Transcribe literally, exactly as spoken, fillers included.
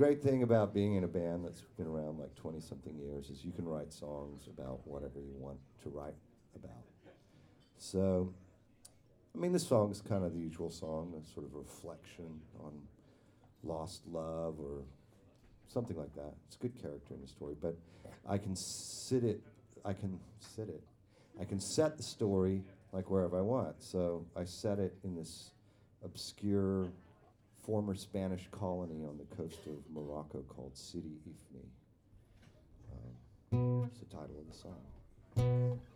great thing about being in a band that's been around like twenty something years is you can write songs about whatever you want to write about. So, I mean, this song is kind of the usual song, a sort of reflection on lost love or something like that. It's a good character in the story, but I can sit it, I can sit it, I can set the story like wherever I want. So I set it in this obscure former Spanish colony on the coast of Morocco called Sidi Ifni. Um, it's the title of the song.